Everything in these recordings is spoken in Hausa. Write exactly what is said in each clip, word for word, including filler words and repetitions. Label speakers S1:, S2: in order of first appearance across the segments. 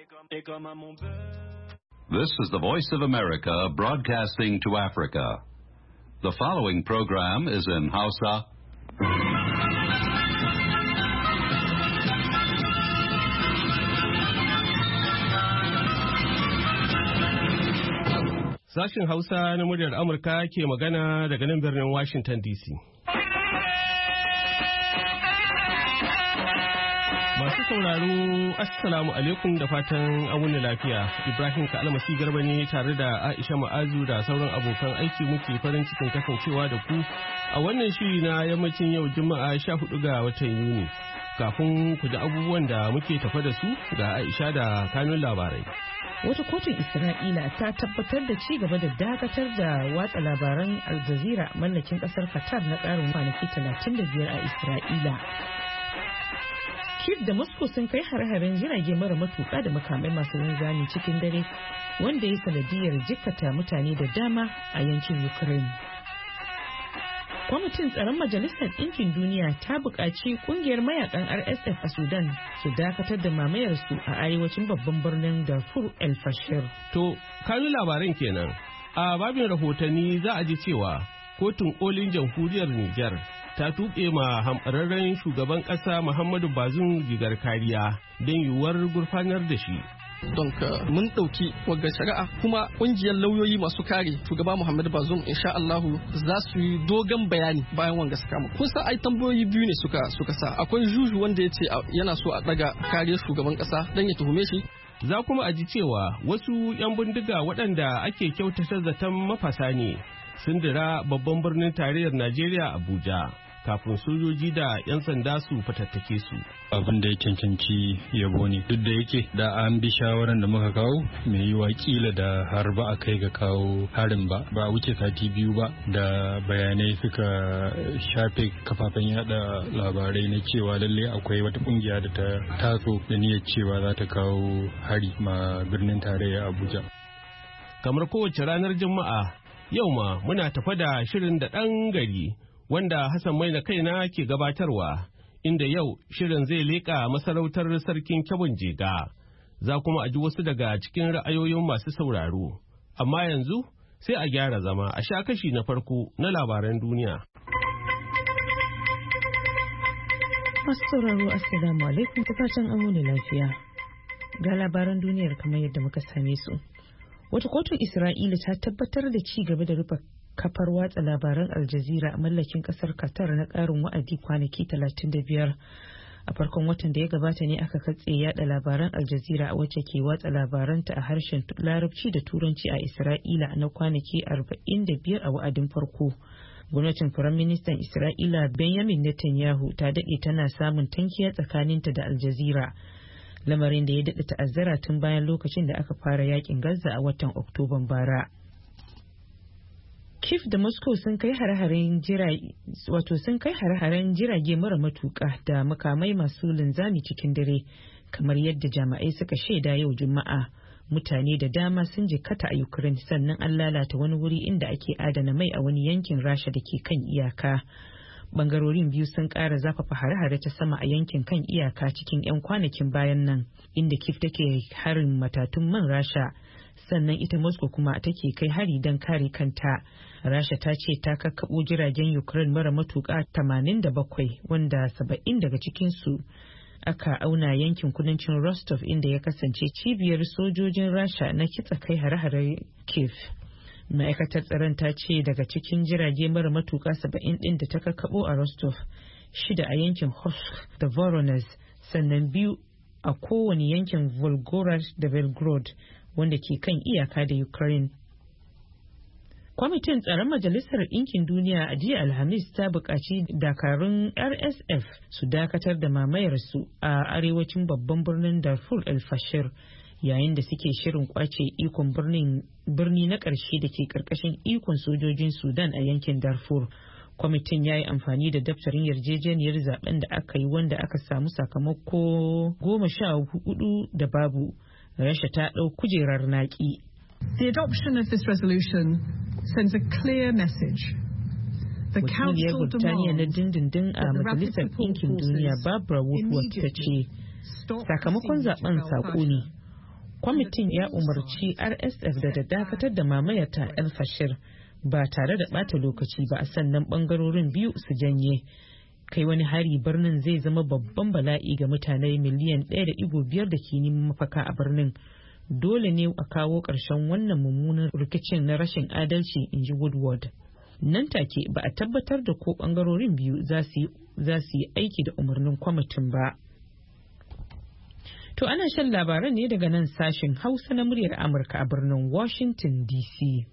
S1: This is the Voice of America broadcasting to Africa. The following program is in Hausa.
S2: Sashen Hausa na muryar Amurka ke magana daga nan birnin Washington D C. Masu sauraro, Assalamu alaikum da fatan an wuni lafiya. Ibrahim Ka'almasi Garba ne tare da Aisha Ma'azu da sauran abokan aiki muke farin cikin kasancewa da ku a wannan shiri na yammacin yau Juma'a sha hudu ga watan Yuni. Kafin ku ji abubuwan da muke tafa da su ga Aisha da kanun labarai.
S3: Wata kotun Isra'ila ta tabbatar da ci gaba da dakatar da watsa labaran Al Jazeera mallakin kasar Qatar na ƙarin kwanaki talatin da biyar a Isra'ila. Kyiv da Moscow sun kai hare-haren jirage mara matuƙa da makamai masu linzami cikin dare wanda ya sanadiyar jikkata mutane da dama a yankin Ukraine. Kwamitin tsaron Majalisar Ɗinkin Duniya ta buƙaci ƙungiyar mayakan R S F a Sudan su dakatar da mamayarsu a arewacin babban birnin Darfur El Fasher.
S2: To, kanun labaran kenan. A babin rahotanni za a ji cewa kotun kolin jamhuriyar Nijar ta tuɓe ma hamɓararren shugaban ƙasa Muhammadu Bazoum rigar kariya don yiwuwar gurfanar da shi.
S4: Don mun ɗauki wagga shari'a kuma ƙungiyar lauyoyi masu kare shugaba Muhammadu Bazoum insha Allahu za su yi dogon bayani bayan wanga suka mu. Kun san ai tambayoyi biyu ne suka suka sa. Akwai juju wanda ya ce yana so a daga kariyar shugaban ƙasa dan ya tuhume shi.
S2: Za kuma a ji cewa wasu 'yan bindiga waɗanda ake kyautata zaton mafasa ne sun dira babban birnin tarayyar Najeriya Abuja. Kafin sojoji da 'yan sanda su fatattake su.
S5: Abin da ya cancanci yabo ne duk da yake da an bi shawaran da muka kawo mai yi wakila da har ba a kai ga kawo harin ba ba a wuce sati biyu ba da bayanai suka shafe kafafen yada labarai na cewa lalle akwai wata kungiya da ta taso da niyyar cewa za ta kawo hari ma birnin tarayya Abuja.
S2: Kamar kowace ranar Juma'a yau ma muna tafa da shirin da ɗan gari wanda Hassan Maina kaina ke gabatarwa, inda yau shirin zai leƙa masarautar sarkin Kyabun Jega. Za kuma a ji wasu daga cikin ra'ayoyin masu sauraro. Amma yanzu sai a gyara zama a sha kashi na farko na labaran duniya.
S3: Masu sauraro Assalamu alaikum ta fatan an wuni lafiya. Ga labaran duniyar kamar yadda muka same su. Wata kotun Isra'ila ta tabbatar da ci gaba da rufe kafar watsa labaran Al Jazeera mallakin kasar Qatar na karin wa'adi kwanaki talatin da biyar. A farkon watan da ya gabata ne aka katse yada labaran Al Jazeera wacce ke watsa labaranta a harshen Larabci da Turanci a Isra'ila na kwanaki arba'in da biyar a wa'adin farko. Gwamnatin Firaministan Isra'ila Benjamin Netanyahu ta dade tana samun tankiya tsakaninta da Al Jazeera. Lamarin da ya daɗa ta'azzara tun bayan lokacin da aka fara yakin Gaza a watan Oktoban bara. Kyiv da Moscow sun kai hare-haren jirage wato sun kai hare-haren jirage mara matuƙa da makamai masu linzami cikin dare kamar yadda jami'ai suka shaida yau Juma'a. Mutane da dama sun jikkata a Ukraine sannan an lalata wani wuri inda ake adana mai a wani yankin Rasha da ke kan iyaka. Bangarorin biyu sun ƙara zafafa hare-hare ta sama a yankin kan iyaka cikin 'yan kwanakin bayan nan inda Kyiv take harin matatun man Rasha. Sannan ita Moscow kuma take kai hari don kare kanta. Rasha ta ce ta kakkaɓo jiragen Ukraine mara matuƙa tamanin da bakwai wanda saba'in daga cikinsu aka auna yankin kudancin Rostov inda ya kasance cibiyar sojojin Rasha na kitsa kai hare-hare Kyiv. Ma'aikatar tsaron ta ce daga cikin jirage mara matuƙa saba'in ɗin da ta kakkaɓo a Rostov, shida a yankin Horsk da Voronezh, sannan biyu a kowane yankin Volgograd da Belgorod wanda ke kan iyaka da Ukraine. Kwamitin tsaron Majalisar Ɗinkin Duniya a jiya Alhamis ta buƙaci dakarun R S F su dakatar da mamayarsu a arewacin babban birnin Darfur El Fasher yayin da suke shirin kwace ikon birni na ƙarshe da ke ƙarƙashin ikon sojojin Sudan a yankin Darfur. Kwamitin ya yi amfani da daftarin yarjejeniyar zaben da aka yi wanda aka samu sakamako goma sha hudu da babu. Rasha ta ɗau kujerar naƙi.
S6: The adoption of this resolution sends a clear message. The
S3: Wakiliyar
S6: Council
S3: Burtaniya na
S6: demands
S3: dindindin a Majalisar Ɗinkin Duniya Barbara Woodward ta ce, sakamakon zaben saƙo ne. Kwamitin ya umarci R S F da dakatar da mamayata El Fashir ba tare da bata lokaci ba, sannan bangarorin biyu su janye. Kai wani hari birnin zai zama babban bala'i ga mutane miliyan ɗaya da ɗigo biyar da ke neman mafaka a birnin. Dole ne a kawo ƙarshen wannan mummunan rikicin na rashin adalci, in ji Woodward. Nan take ba a tabbatar da ko bangarorin biyu za su yi aiki da umarnin kwamitin ba. To ana shan labaran ne daga nan sashen Hausa na muryar Amurka a birnin Washington D C.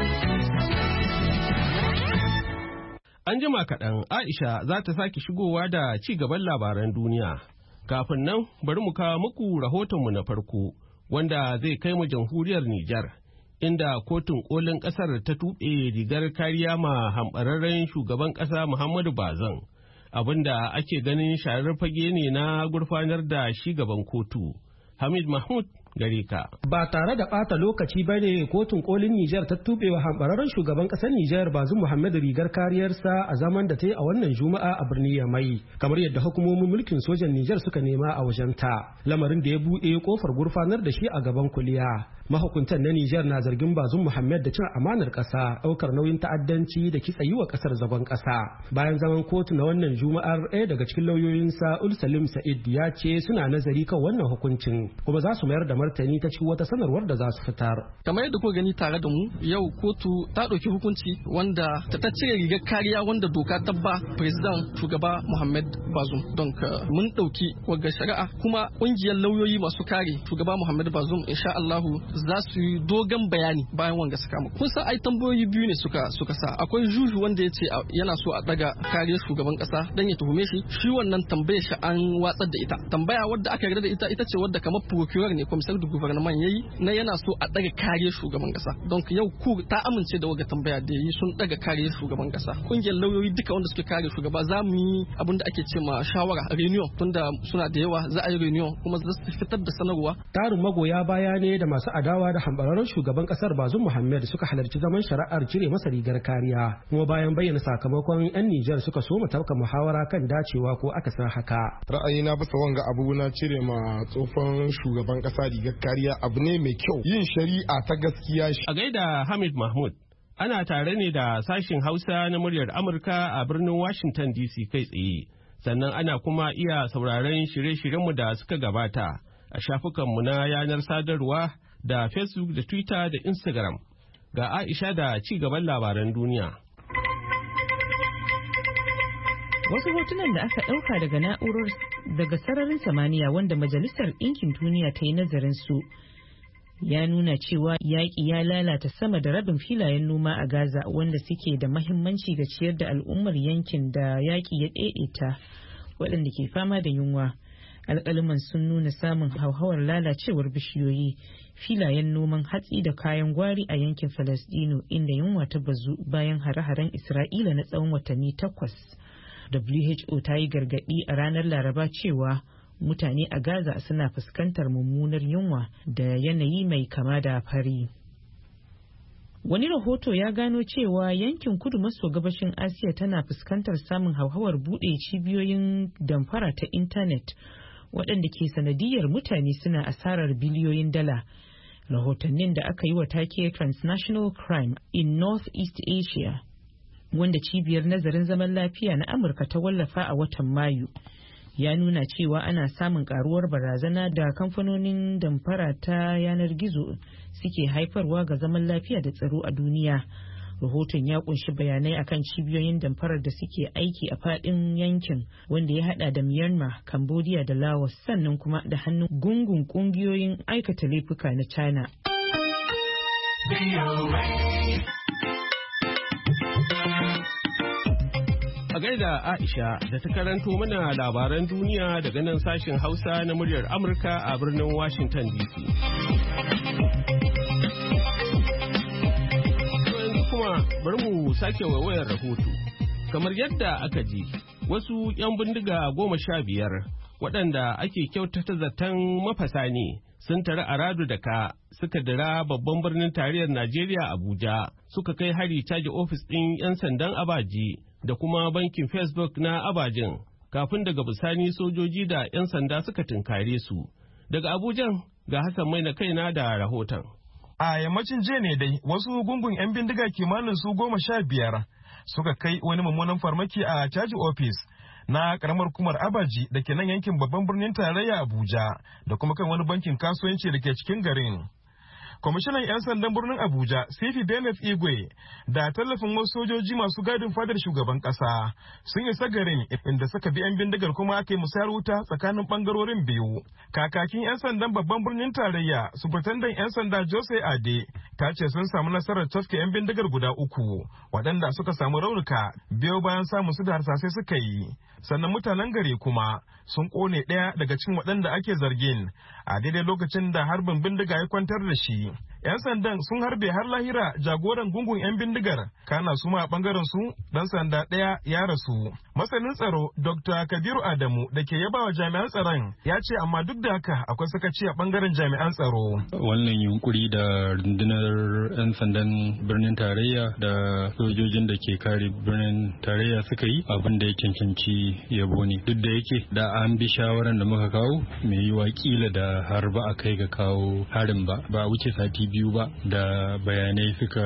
S2: An jima kaɗan Aisha za ta sake shigowa da ci gaban labaran duniya. Kafin nan bari mu kawo muku rahotonmu na farko wanda zai kai mu jamhuriyar Nijar, inda kotun kolin ƙasar ta tuɓe rigar kariya ma hamɓararren shugaban ƙasa Muhammadu Bazum, abinda ake ganin sharar fage ne na gurfanar da shi gaban kotu. Hamid Mahmud gare ka.
S7: Ba tare da ɓata lokaci ba ne kotun kolin Nijar ta tuɓe wa hambararren shugaban ƙasar Nijar Bazum Muhammad rigar kariyarsa a zaman da ta yi a wannan Juma'a a birnin Yamai, kamar yadda hukumomin mulkin sojan Nijar suka nema a wajenta, lamarin da ya buɗe kofar gurfanar da shi a gaban kuliya. Mahukuntan na Nijar na zargin Bazum Muhammad da cin amanar ƙasa, ɗaukar nauyin ta'addanci da kitsa yi wa ƙasar zagon ƙasa. Bayan zaman kotu na wannan Juma'ar, ɗaya daga cikin lauyoyinsa Ul Salim Sa'id ya ce suna nazari kan wannan hukuncin kuma za su mayar da martani ta cikin wata sanarwar da za su fitar.
S4: Kamar yadda kuka gani tare da mu yau kotu ta ɗauki hukunci wanda ta ta cire rigar kariya wanda doka ta ba president shugaba Muhammad Bazum. Don mun ɗauki wagga shari'a kuma ƙungiyar lauyoyi masu kare shugaba Muhammad Bazum insha Allahu za su yi dogon bayani bayan wanga sakamako. Kun san ai tambayoyi biyu ne suka suka sa. Akwai juju wanda ya ce yana so a daga kariyar shugaban kasa dan ya tuhume shi. Shi wannan tambayar shi an watsar da ita. Tambaya wadda aka yarda da ita ita ce wadda kamar procureur ne commissaire du gouvernement yayi na yana so a daga kariyar shugaban kasa. Don yau ku ta amince da waga tambaya da yi sun daga kariyar shugaban kasa. Kungiyar lauyoyi duka wanda suke kare shugaba za mu yi abin da ake ce ma shawara reunion tunda suna da yawa za a yi reunion kuma za su fitar da sanarwa.
S7: Tarin magoya baya ne da masu adawa da hambararren shugaban kasar Bazum Muhammad suka halarci zaman shari'ar cire masa rigar kariya, kuma bayan bayyana sakamakon yan Nijar suka so tafka muhawara kan dacewa ko aka san haka.
S8: Ra'ayina bisa wanga abu na cire ma tsofan shugaban kasa rigar kariya abu ne mai kyau, yin shari'a ta gaskiya.
S2: A gaida Hamid Mahmud, ana tare ne da sashin Hausa na muryar Amurka a birnin Washington D C kai tsaye, sannan ana kuma iya sauraron shirye-shiryenmu da suka gabata a shafukanmu na yanar sadarwa da Facebook da Twitter da Instagram. Ga Aisha da ci gaban labaran duniya.
S3: Wasu hotunan da aka ɗauka daga na'urar daga sararin samaniya wanda Majalisar Ɗinkin Duniya ta yi nazarin su ya nuna cewa yaƙi ya lalata sama da rabin filayen noma a Gaza wanda suke da mahimmanci ga ciyar da al'ummar yankin da yaƙi ya ɗaiɗaita waɗanda ke fama da yunwa. Alƙaliman sun nuna samun hauhawar lalacewar bishiyoyi, filayen noman hatsi da kayan gwari a yankin Falasɗinu inda yunwa ta bazu bayan hare-haren Isra'ila na tsawon watanni takwas. W H O ta yi gargaɗi a ranar Laraba cewa mutane a Gaza suna fuskantar mummunar yunwa da yanayi mai kama da fari. Wani rahoto ya gano cewa yankin kudu maso gabashin Asiya tana fuskantar samun hauhawar buɗe cibiyoyin damfara ta intanet waɗanda ke sanadiyar mutane suna asarar biliyoyin dala. Rahotannin da aka yi wa take Transnational Crime in North East Asia, wanda cibiyar nazarin zaman lafiya na Amurka ta wallafa a watan Mayu, ya nuna cewa ana samun karuwar barazana da kamfanonin damfara ta yanar gizo suke haifarwa ga zaman lafiya da tsaro a duniya. Rahoton ya kunshi bayanai akan cibiyoyin damfarar da suke aiki a fadin yankin wanda ya hada da Myanmar, Cambodia da Laos, sannan kuma da hannun gungun kungiyoyin aikata laifuka na China.
S2: A gaida Aisha da ta karanto mana labaran duniya daga nan sashen Hausa na muryar Amurka a birnin Washington D C. Kuma bari mu sake waiwayar rahoto. Kamar yadda aka ji, wasu 'yan bindiga goma sha biyar waɗanda ake kyautata zaton mafasa ne sun tare a Radu da Ka suka dira babban birnin tarayyar Najeriya Abuja suka kai hari caji ofis ɗin 'yan sandan Abaji da kuma bankin Facebook na Abajin kafin daga bisani sojoji da 'yan sanda suka tunkare su. Daga Abujan ga Hassan Maina kaina da rahoton.
S9: A yammacin jiya ne dai wasu gungun 'yan bindiga kimanin su goma sha biyar suka kai wani mummunan farmaki a caji ofis na karamar kumar Abaji da ke nan yankin babban birnin tarayya Abuja da kuma kan wani bankin kasuwanci da ke cikin garin. Kwamishinan 'yan sandan birnin Abuja, Sifi Bennett Igwe, da tallafin wasu sojoji masu gadin fadar shugaban kasa sun isa garin inda suka bi 'yan bindigar kuma aka yi musayar wuta tsakanin bangarorin biyu. Kakakin 'yan sandan babban birnin tarayya, Superintendent 'yan sanda Jose Ade, ta ce sun samu nasarar tafke 'yan bindigar guda uku, waɗanda suka samu raunuka biyo bayan samun su da harsasai suka yi. Sannan mutanen gari kuma sun kone ɗaya daga cikin waɗanda ake zargin a daidai lokacin da harbin bindiga ya kwantar da shi. 'Yan sandan sun harbe har lahira jagoran gungun 'yan bindigar, kana su ma a bangaren su dan sanda ɗaya ya rasu. Masanin tsaro Doctor Kabiru Adamu da ke yaba wa jami'an tsaron ya ce amma duk da haka akwai sakaci a bangaren jami'an tsaro.
S5: Wannan yunkuri da rundunar 'yan sandan birnin tarayya da sojojin da ke kare birnin tarayya suka yi abin da ya cancanci yabo ne. Duk da yake da an bi shawaran da muka kawo mai yiwa kila da har ba a kai ga kawo harin ba ba wuce sati biyu ba da bayanai suka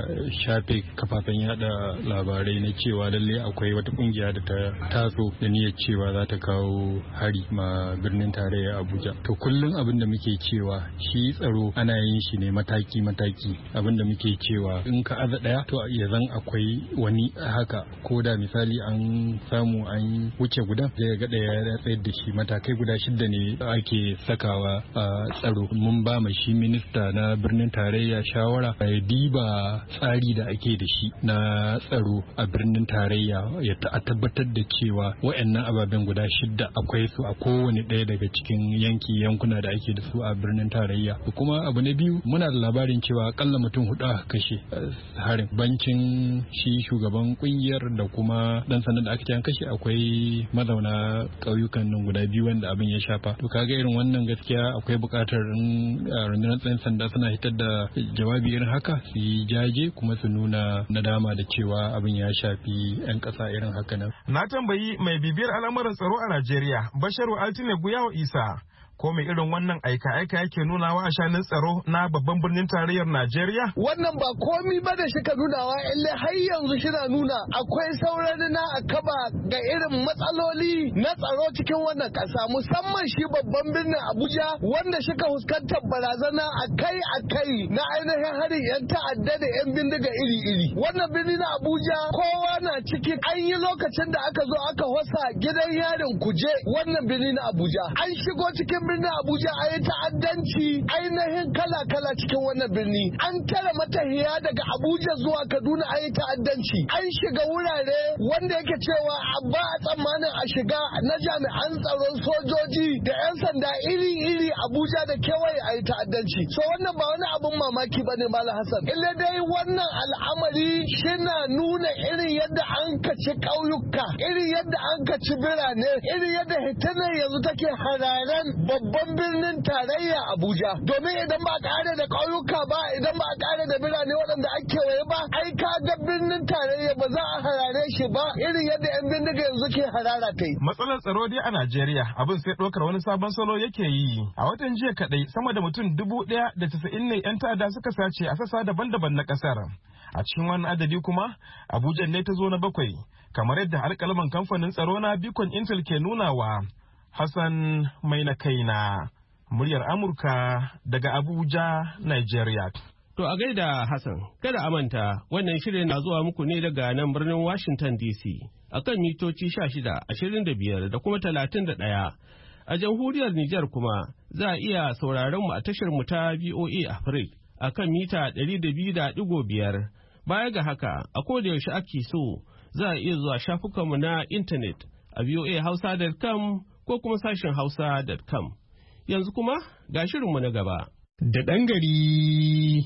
S5: shafe kafafen yada labarai na cewa lalle akwai wata kungiya da ta taso da niyyar cewa za ta kawo hari ma birnin tarayya Abuja. To kullum abin da muke cewa shi tsaro ana yin shi ne mataki mataki. Abin da muke cewa in ka aza daya to ya zan akwai wani haka ko da misali an samu an wuce guda zai ga daya ya tsayar da shi matakai guda shida ne ake sakawa a tsaro. Mun ba ma shi minista na birnin tarayya shawara ya diba tsari da ake da shi na tsaro a birnin tarayya ya tabbatar da cewa wayannan ababen guda shida akwai su a kowane ɗaya daga cikin yanki yankuna da ake da su a birnin tarayya. Kuma abu na biyu muna da labarin cewa akalla mutum hudu aka kashe harin bancin shi shugaban kungiyar da kuma dan sanar da aka ce an kashe akwai mazauna ƙauyukan nan guda biyu wanda abin ya shafa. To kaga irin wannan gaskiya akwai buƙatar rundunar tsayin sanda suna hitar da jawabi irin haka su yi jaje kuma su nuna nadama da cewa abin ya shafi 'yan ƙasa irin haka nan.
S9: Na tambayi mai bibiyar al'amuran tsaro a Najeriya, Basharu Altine Guyawa Isa, ko mai irin wannan aika-aika yake nunawa a shanin tsaro na babban birnin tarayyar Najeriya?
S10: Wannan ba komi ba da shika nunawa, ille har yanzu shina nuna akwai sauran na akaba ga irin matsaloli na tsaro cikin wannan ƙasa, musamman shi babban birnin Abuja wanda shika fuskantar barazana akai-akai na ainihin harin 'yan ta'adda da 'yan bindiga iri-iri. Wannan birni na Abuja kowa na ciki, an yi lokacin da aka zo aka wasa gidan yarin Kuje wannan birni na Abuja. An shigo cikin birnin Abuja a yi ta'addanci ainihin kala-kala cikin wannan birni. An tara matahiya daga Abuja zuwa Kaduna a yi ta'addanci. An shiga wurare wanda yake cewa ba a tsammanin a shiga na jami'an tsaron sojoji da 'yan sanda iri-iri Abuja da kewaye a yi ta'addanci. So wannan ba wani abun mamaki ba ne Malam Hassan. Ille dai wannan al'amari shina nuna irin yadda an kaci ƙauyuka, irin yadda an kaci birane, irin yadda hitinar yanzu take hararen babban birnin tarayya Abuja. Domin idan ba a kare da ƙauyuka ba, idan ba a kare da birane waɗanda ake kewaye ba, ai ka ga birnin tarayya ba za a harare shi ba irin yadda 'yan bindiga yanzu ke harara ta yi.
S9: Matsalar tsaro dai a Najeriya abin sai ɗaukar wani sabon salo yake yi. A watan jiya kaɗai sama da mutum dubu ɗaya da casa'in ne 'yan ta'adda suka sace a sassa daban-daban na ƙasar. A cikin wannan adadi kuma Abuja ne ta zo na bakwai, kamar yadda alƙalaman kamfanin tsaro na Beacon Intel ke nunawa. Hassan Maina kaina, muryar Amurka daga Abuja, Nigeria.
S2: To a gaida Hassan, kada a manta wannan shirin na zuwa muku ne daga nan birnin Washington D C akan mitoci sha shida, ashirin da biyar da kuma talatin da ɗaya. A jamhuriyar Nijar kuma za a iya sauraron mu a tashar mu ta V O A Africa akan mita ɗari da biyu da ɗigo biyar. Baya ga haka, a koda yaushe ake so za a iya zuwa shafukanmu na intanet a v o a hausa dot com ko kuma sashen hausa dot com. Yanzu kuma ga shirinmu na gaba.
S11: Da ɗan gari.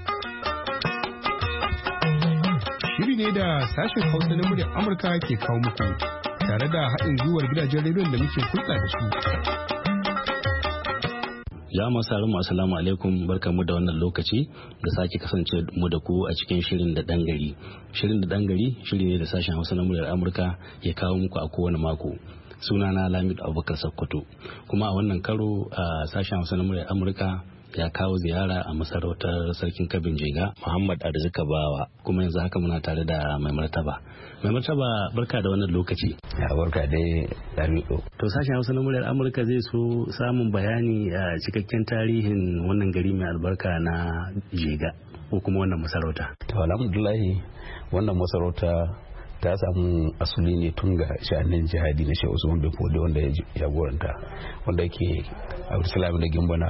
S11: Shiri ne da sashen hausa na muryar Amurka ke kawo muku tare da haɗin gwiwar gidajen rediyon da muke hulɗa da su.
S12: Ya masu mu assalamu alaikum, barkamu da wannan lokaci da sake kasance mu da ku a cikin shirin da ɗan gari. Shirin da ɗan gari shiri ne da sashen hausa na muryar Amurka ya kawo muku a kowane mako. sunana Lamid Abubakar Sokoto, kuma a wannan karo a sashen Hausa na muryar Amurka ya kawo ziyara a masarautar sarkin Kabin Jega Muhammad Arzika Bawa, kuma yanzu haka muna tare da mai martaba. Mai martaba, barka da wannan lokaci.
S13: Ya barka dai Lamido.
S12: To sashen Hausa na muryar Amurka zai so samun bayani a cikakken tarihin wannan gari mai albarka na Jega ko kuma wannan masarauta.
S13: To alhamdulillah wannan masarauta ta samu asuli ne tun ga sha'anin jihadi na Shehu Usman bin Fodio wanda ya jagoranta, wanda yake Abdulsalam da Gimbana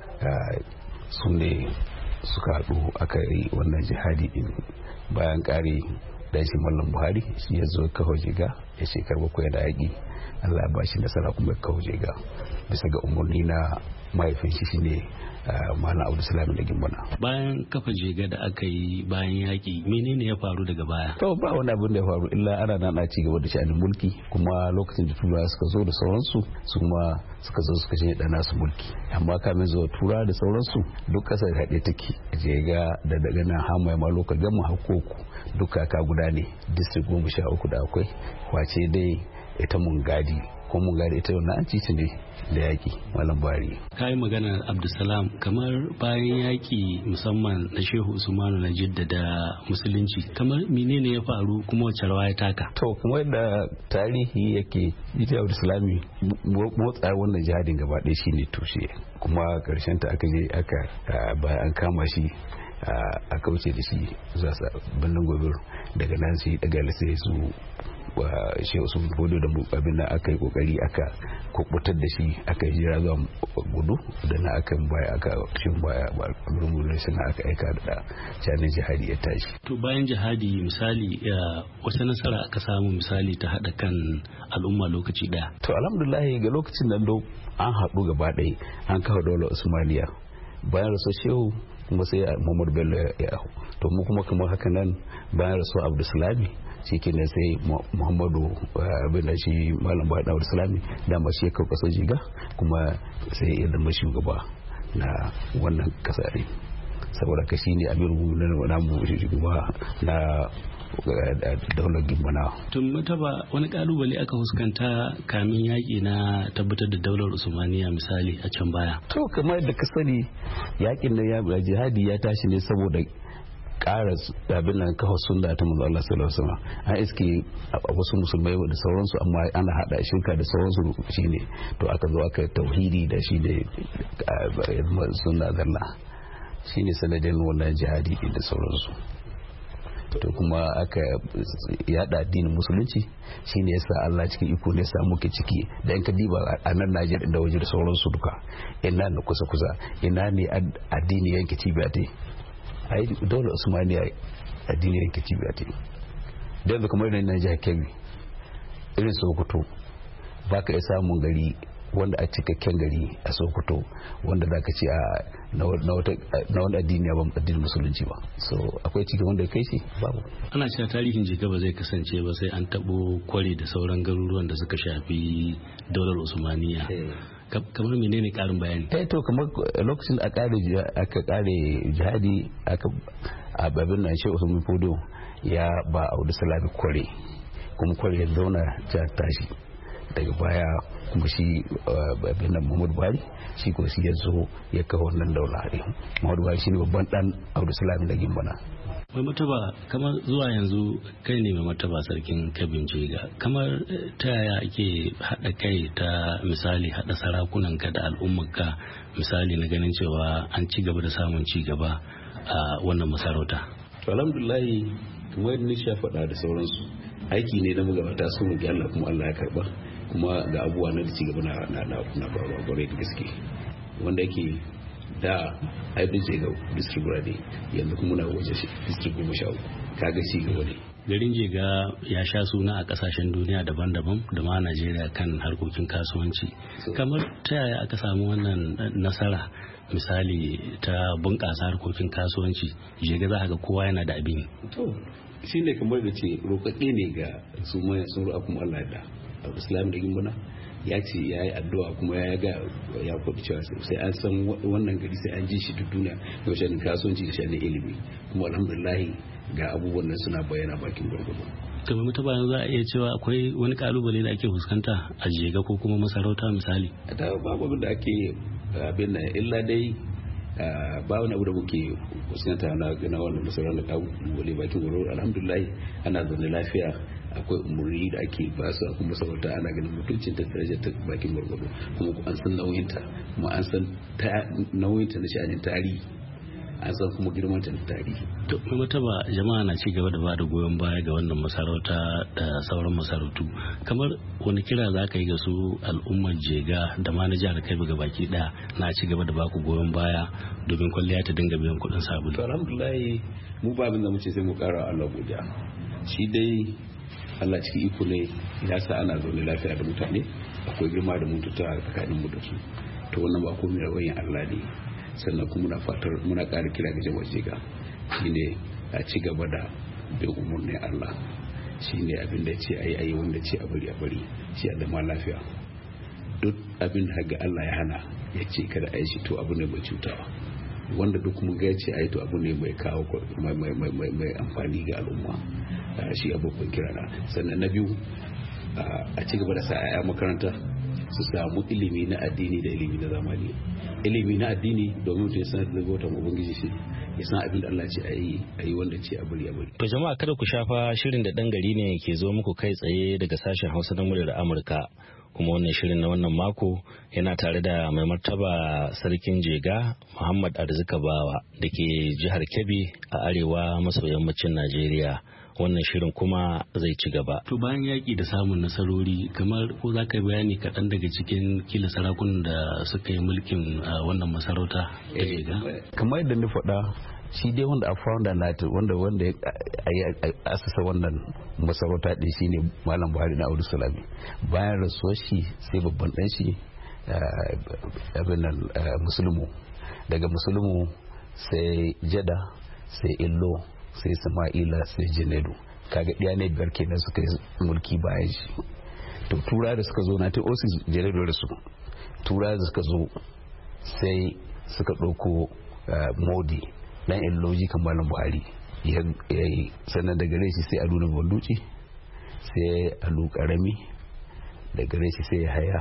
S13: su ne suka haɗu aka yi wannan jihadi din. Bayan ƙare da shi Mallam Buhari shi ya zo kawo Jega ya shekar bakwai da yaƙi, Allah ba shi nasara kuma kawo Jega bisa ga umarni na mahaifin shi shine Malam Abdulsalam da Gimbana.
S12: Bayan kafa Jega da aka yi bayan yaƙi, menene ya faru daga baya?
S13: To ba wani abin da ya faru illa ana nan a ci gaba da sha'anin mulki, kuma lokacin da turawa suka zo da sauransu su ma suka zo suka shanye da nasu mulki, amma kamin zuwa tura da sauransu duk kasar haɗe take. Jega da daga nan Hamaye ma lokal gama hakoku duk kaka guda ne, district goma sha uku da akwai, wace dai ita mun gadi ko mun gadi ita wannan an cici ne da yaƙi Malam Buhari.
S12: Ka yi magana Abdulsalam, kamar bayan yaƙi musamman na Shehu Usmanu na jaddada musulunci, kamar menene ya faru kuma wacce rawa ya taka?
S13: To kuma yadda tarihi yake, ita Abdulsalami motsa wannan jihadin gaba ɗaya shine tushe, kuma karshen ta aka je aka bayan an kama shi a kauce da shi zuwa birnin Gobir, daga nan sai daga sai su Shehu Usman Fodio da abin da aka yi kokari aka kubutar da shi, aka yi jira zuwa gudu da na aka baya aka shin baya gurgurin suna aka aika da canin jihadi ya tashi.
S12: To bayan jihadi misali wata nasara aka samu misali ta haɗa kan al'umma lokaci ɗaya?
S13: To alhamdulillah ga lokacin nan do an haɗu gaba ɗaya an kawo daular Usmaniya. Bayan rasu Shehu kuma sai Muhammad Bello ya hau, to mu kuma kamar haka nan bayan rasu Abdulsalami shi ke ne sai Muhammadu abin da shi Malam Buhari Abdulsalami dama shi ya kawo kasar Jega, kuma sai ya zama shugaba na wannan kasa ne, saboda ka shi ne amiru na namu shugaba na daular Gimbana.
S12: Tun mataba wani kalubale aka fuskanta kamin yaƙi na tabbatar da daular Usmaniya misali a can baya?
S13: To kamar da ka sani yaƙin da ya jihadi ya tashi ne saboda ƙara abin nan kawo sunna ta manzo Allah sallallahu alaihi wasallam. An iske wasu musulmai da sauransu amma ana hada shirka da sauransu shine to aka zo aka tauhidi da shi ne sunna zalla, shine sanadin wannan jihadi da sauransu. To kuma aka yada addinin musulunci shine yasa Allah cikin iko ne sa muke ciki da in ka diba a nan Najeriya da waje da sauransu duka ina ne kusa kusa ina ne addini yanke cibiya te ai dole Usmaniya addini yanke cibiya te da yanzu kamar nan Najeriya Kebbi irin Sokoto baka iya samun gari wanda a cikakken gari a Sokoto wanda zaka ce a na wani addini ba addinin musulunci ba, so akwai cikin wanda kai shi babu.
S12: Ana cewa tarihin Jega ba zai kasance ba sai an tabo Kwari da sauran garuruwan da suka shafi daular Usmaniya. Kamar menene karin bayani?
S13: Eh to kamar lokacin a kare aka kare jihadi aka ababin nan Shehu Usman Fodio ya ba Abdulsalam Kwari, kuma Kwari ya zauna ta tashi daga baya kuma shi babin nan Muhammadu Buhari shi ko shi ya zo ya kawo wannan daula ne. Muhammadu Buhari shi ne babban dan Abdulsalam da Gimbana.
S12: Mai mataba, kamar zuwa yanzu kai ne mai mataba sarkin Kabin Jega, kamar ta yaya ake haɗa kai ta misali haɗa sarakunan ka da al'ummarka misali na ganin cewa an ci gaba da samun ci gaba a wannan masarauta?
S13: To alhamdulillah kamar yadda nisha faɗa da sauransu aiki ne na magabata su mu Allah kuma Allah ya karba, kuma ga abubuwa na ci gaba na na na faruwa gore da gaske wanda yake da aibin Jega district ne yanzu kuma na waje district goma sha uku kaga ci gaba ne.
S12: Garin Jega ya sha suna a kasashen duniya daban-daban da ma Najeriya kan harkokin kasuwanci, kamar ta yaya aka samu wannan nasara misali ta bunƙasa harkokin kasuwanci? Jega za ga kowa yana da abin
S13: to shi ne kamar da ce roƙaƙe ne ga su mai sun ru'a kuma Allah da Abdulsalam da Gimbana ya ce ya yi addu'a kuma ya ga ya kwaɗi cewa sai an san wannan gari sai an ji shi duk duniya da shanin kasuwanci da shanin ilimi, kuma alhamdulillah ga abubuwan nan suna bayyana bakin gwargwado.
S12: to mai mutaba yanzu za a iya cewa akwai wani kalubale da ake fuskanta a jega ko kuma masarauta misali
S13: da babu abin da ake abin nan illa dai ba wani abu da muke fuskanta na gina wannan masarauta da kalubale bakin gwaro alhamdulillah ana zaune lafiya akwai umuri da ake ba su a kuma masarauta ana ganin mutuncin ta darajar ta bakin gwargwado kuma an san nauyinta kuma an san nauyinta na sha'anin tarihi an san kuma girman ta tarihi.
S12: To kuma taba jama'a na ci gaba da ba da goyon baya ga wannan masarauta da sauran masarautu kamar wani kira za ka yi ga su al'ummar jega da ma na jihar Kebbi ga baki daya na ci gaba da baku goyon baya domin kwalliya ta dinga biyan kuɗin sabulu.
S13: To alhamdulillah mu ba abin da muke sai mu kara Allah godiya shi dai Allah cikin iko ne ya sa ana zaune lafiya da mutane akwai girma da mutunta a tsakanin mu da su to wannan ba komai da wayan Allah ne sannan kuma muna fatar muna ƙara kira ga jama'a jiga shine a ci gaba da bin umarnin Allah shine abin da ce ayi ayi wanda ce a bari a bari shi a zama lafiya duk abin da ga Allah ya hana ya ce kada a yi shi to abu ne mai cutawa wanda duk mun ga ya ce ayi to abu ne mai kawo mai amfani ga al'umma shi abubuwan kirana sannan na biyu a ci gaba da sa a makaranta su samu ilimi na addini da ilimi na zamani ilimi na addini domin mutum ya sanar da bautan ubangiji shi ya san abin da Allah ce a yi a yi wanda ce a bari a bari.
S12: To jama'a kada ku shafa shirin da dan gari ne ke zo muku kai tsaye daga sashen Hausa na muryar Amurka kuma wannan shirin na wannan mako yana tare da mai martaba sarkin jega Muhammad Arzika Bawa da ke jihar Kebbi a arewa maso yammacin Najeriya. Wannan shirin kuma zai ci gaba. To bayan yaƙi da samun nasarori kamar ko za ka yi bayani kaɗan daga cikin kila sarakun da suka yi mulkin wannan masarauta ta jega?
S13: Kamar yadda ni faɗa shi dai wanda a founder nata wanda wanda ya asasa wannan masarauta ɗin shi ne Malam Buhari na Audu Salami. Bayan rasuwar shi sai babban ɗan shi abin nan musulmu daga musulmu sai jada sai illo sai sama'ila sai janedu kaga ɗaya ne biyar kenan suka yi mulki bayan shi to tura da suka zo na ta osi janedu da su tura da suka zo sai suka ɗauko modi dan illoji kamar buhari ya yi sannan daga rai shi sai a nuna banduci sai alu karami daga rai shi sai ya haya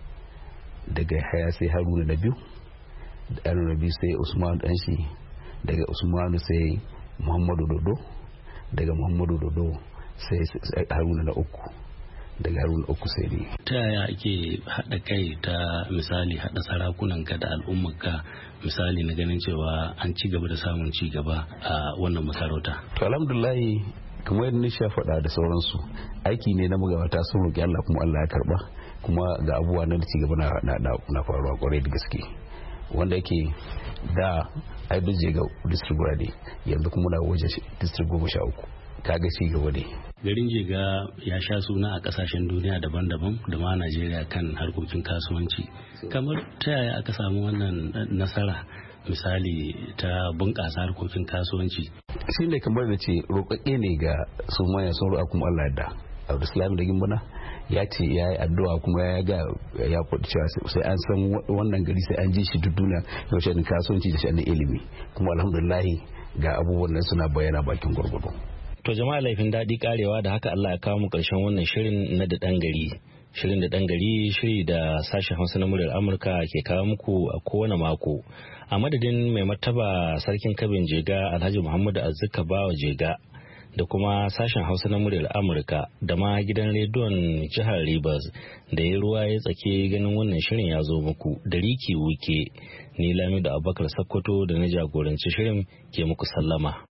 S13: daga haya sai haruna na biyu da haruna biyu sai usman dan shi daga usmanu sai muhammadu dodo daga muhammadu dodo sai haruna na uku daga haruna uku sai ne.
S12: Ta yaya ake haɗa kai ta misali haɗa sarakunanka da al'ummarka misali na ganin cewa an ci gaba da samun ci gaba a wannan masarauta?
S13: To alhamdulahi kamar yadda nisha faɗa da sauransu aiki ne na magabata sun roƙi Allah kuma Allah ya karɓa kuma ga abubuwa na ci gaba na faruwa kwarai da gaske wanda yake da aibin je ga district guda ne yanzu kuma na waje district goma sha uku kaga ci gaba ne.
S12: Garin Jega ya sha suna a kasashen duniya daban-daban da ma Najeriya kan harkokin kasuwanci kamar ta yaya aka samu wannan nasara misali ta bunƙasa harkokin kasuwanci?
S13: Shi ne kamar da ce roƙaƙe ne ga su maya sun roƙa kuma Allah da Abdul Salam da Gimbana ya ce ya yi addu'a kuma ya ga ya faɗi cewa sai an san wannan gari sai an ji shi duk duniya da shanin kasuwanci da shanin ilimi kuma alhamdulillah ga abubuwan nan suna bayyana bakin gwargwado.
S12: To jama'a laifin daɗi karewa da haka Allah ya kawo mu ƙarshen wannan shirin na da ɗan gari. Shirin da ɗan gari shiri da sashen Hausa na muryar Amurka ke kawo muku a kowane mako. A madadin mai martaba sarkin Kabin Jega Alhaji Muhammadu Azzika Bawa Jega da kuma sashen Hausa na muryar Amurka da ma gidan rediyon jihar Rivers da ya ruwa ya tsake ganin wannan shirin ya zo muku da Riki Wuke ni Lamido Abubakar Sakkwato da na jagoranci shirin ke muku sallama.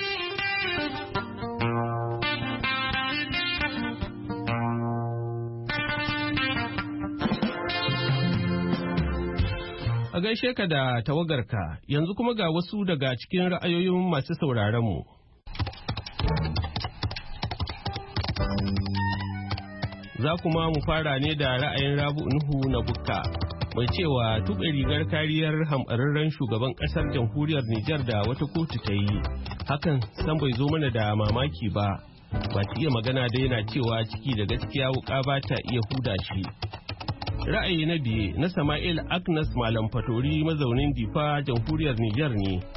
S2: A gaishe ka da tawagarka yanzu kuma ga wasu daga cikin ra'ayoyin masu sauraron mu. Za kuma mu fara ne da ra'ayin Rabu Nuhu na Bukka mai cewa tuɓe rigar kariyar hamɓararren shugaban ƙasar jamhuriyar Nijar da wata kotu ta yi hakan san bai zo mana da mamaki ba ba ta iya magana da yana cewa ciki da gaskiya wuƙa ba ta iya huda shi. Ra'ayi na biye na Sama'il Agnes Malam Fatori mazaunin Difa jamhuriyar Nijar ne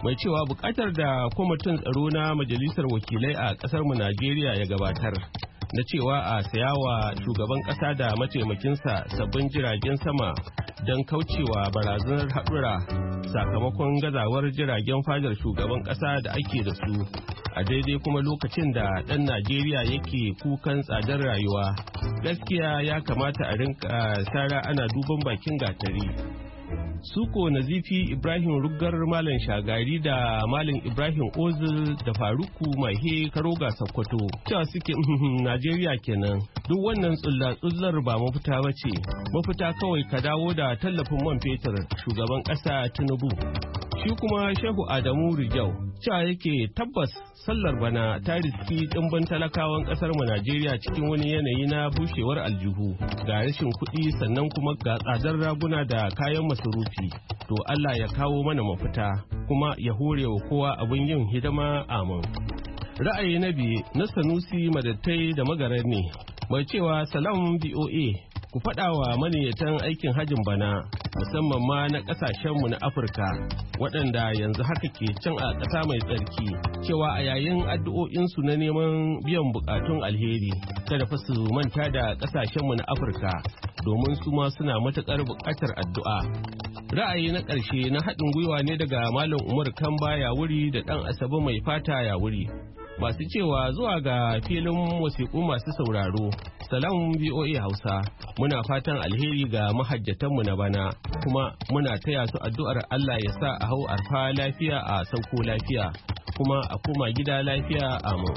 S2: mai cewa bukatar da kwamitin tsaro na majalisar wakilai a kasar mu Najeriya ya gabatar na cewa a sayawa shugaban kasa da mataimakinsa sabbin jiragen sama don kaucewa barazanar haɗura sakamakon gazawar jiragen fadar shugaban kasa da ake da su a daidai kuma lokacin da ɗan Najeriya yake kukan tsadar rayuwa. Gaskiya ya kamata a rinka sara ana duban bakin gatari. Suko Nazifi Ibrahim Rugar Malam Shagari da Malam Ibrahim Ozil da Faruku Mahe Karoga Sokoto cewa suke Najeriya kenan duk wannan tsulla tsullar ba mafita bace, mafita kawai ka dawo da tallafin man fetur shugaban ƙasa Tinubu. Shi kuma Shehu Adamu Rijau cewa yake tabbas sallar bana ta riski ɗimbin talakawan ƙasar mu Najeriya cikin wani yanayi na bushewar aljihu ga rashin kuɗi sannan kuma ga tsadar raguna da kayan masarufi. To Allah ya kawo mana mafita kuma ya hore wa kowa abin yin hidima amin. Ra'ayi na biye na Sanusi Madattai da Magarar ne mai cewa salam B O A ku faɗa wa maniyyatan aikin hajjin bana musamman ma na ƙasashenmu na Afirka waɗanda yanzu haka ke can a ƙasa mai tsarki cewa a yayin addu'o'insu na neman biyan buƙatun alheri kada fa su manta da ƙasashenmu na Afirka domin su ma suna matuƙar buƙatar addu'a. Ra'ayi na ƙarshe na haɗin gwiwa ne daga Malam Umar Kamba ya wuri da ɗan Asabe mai fata ya wuri. Masu cewa zuwa ga filin wasiƙu masu sauraro. Salam B O A Hausa, muna fatan alheri ga mahajjatanmu na bana, kuma muna taya su addu'ar Allah ya sa a hau arfa lafiya a sauko lafiya, kuma a koma gida lafiya amin.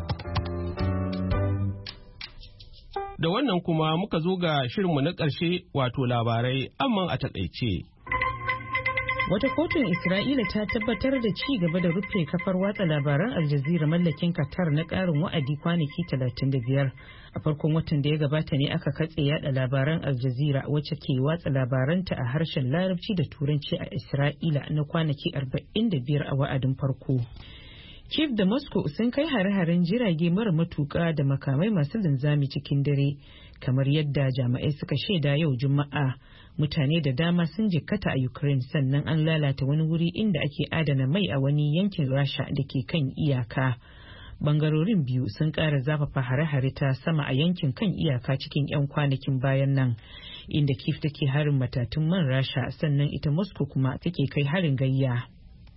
S2: Da wannan kuma muka zo ga shirinmu na ƙarshe wato labarai amman a taƙaice.
S3: Wata kotun Isra'ila ta tabbatar da ci gaba da rufe kafar watsa labaran Al Jazeera mallakin Qatar na ƙarin wa'adi kwanaki talatin da biyar. A farkon watan da ya gabata ne aka katse yada labaran Al Jazeera wacce ke watsa labaranta a harshen Larabci da Turanci a Isra'ila na kwanaki arba'in da biyar a wa'adin farko. Kiev da Moscow sun kai hare-haren jirage mara matuƙa da makamai masu linzami cikin dare, kamar yadda jami'ai suka shaida yau Juma'a. Mutane da dama sun jikkata a Ukraine sannan an lalata wani wuri inda ake adana mai a wani yankin Rasha da ke kan iyaka. Bangarorin biyu sun ƙara zafafa hare-hare ta sama a yankin kan iyaka cikin 'yan kwanakin bayan nan, inda Kiev take harin matatun man Rasha sannan ita Moscow kuma take kai harin gayya.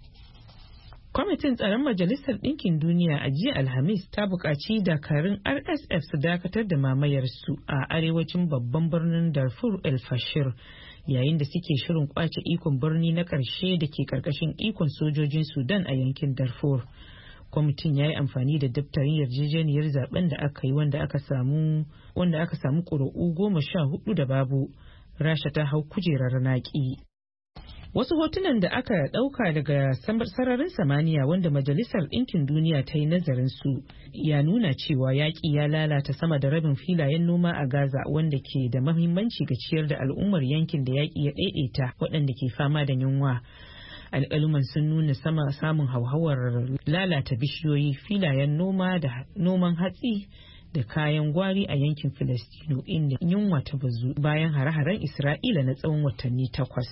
S3: Kwamitin tsaron Majalisar Ɗinkin Duniya a jiya Alhamis ta buƙaci dakarun R S F su dakatar da mamayarsu a arewacin babban birnin Darfur El Fashir yayin da suke shirin kwace ikon birni na ƙarshe da ke ƙarƙashin ikon sojojin Sudan a yankin Darfur. Kwamitin ya yi amfani da daftarin yarjejeniyar zaben da aka yi wanda aka samu wanda aka samu ƙuri'u goma sha hudu da babu. Rasha ta hau kujerar naƙi. Wasu hotunan da aka ɗauka daga sararin samaniya wanda Majalisar Ɗinkin Duniya ta yi nazarin su ya nuna cewa yaƙi ya lalata sama da rabin filayen noma a Gaza wanda ke da mahimmanci ga ciyar da al'ummar yankin da yaƙi ya ɗaiɗaita waɗanda ke fama da yunwa. Alƙaluman sun nuna sama samun hauhawar lalata bishiyoyi, filayen noma da noman hatsi da kayan gwari a yankin Filistino inda yunwa ta bazu bayan hare-haren Isra'ila na tsawon watanni takwas.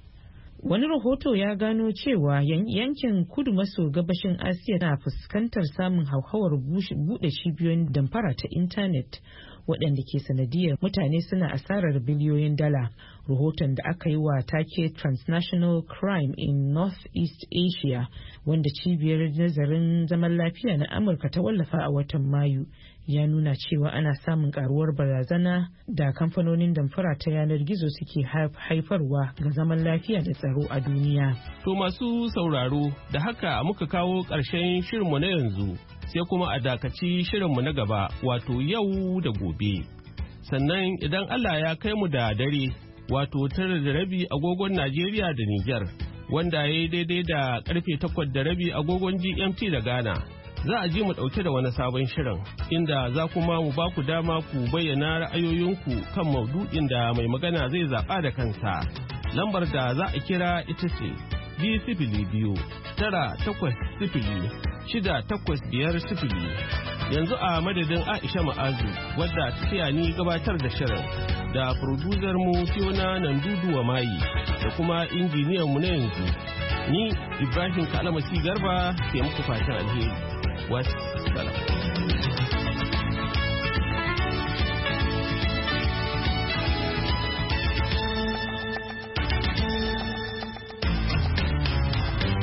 S3: Wani rahoto ya gano cewa yankin kudu maso gabashin Asiya na fuskantar samun hauhawar buɗe cibiyoyin damfara ta intanet waɗanda ke sanadiyar mutane suna asarar biliyoyin dala. Rahoton da aka yi wa take Transnational Crime in North East Asia, wanda cibiyar nazarin zaman lafiya na Amurka ta wallafa a watan Mayu, ya nuna cewa ana samun karuwar barazana da kamfanonin damfara ta yanar gizo suke haifarwa ga zaman lafiya da tsaro a duniya.
S2: To masu sauraro, da haka muka kawo ƙarshen shirinmu na yanzu, sai kuma a dakaci shirinmu na gaba, wato yau da gobe. Sannan idan Allah ya kai mu da dare, wato tara da rabi agogon Najeriya da Nijar, wanda ya yi daidai da karfe takwas da rabi agogon G M T da Ghana. Za a ji mu ɗauke da wani sabon shirin, inda za kuma mu ba ku dama ku bayyana ra'ayoyinku kan maudu'in da mai magana zai zaɓa da kansa. Lambar da za a kira ita ce biyu sifili biyu tara takwas sifili shida takwas biyar sifili. Yanzu a madadin Aisha Ma'azu wadda ta ni gabatar da shirin da producer mu Fiona Nandudu wa Mayi da kuma injiniyan mu na yanzu Ni Ibrahim Kalamasi Garba ke muku fatan alheri. Wasu salam.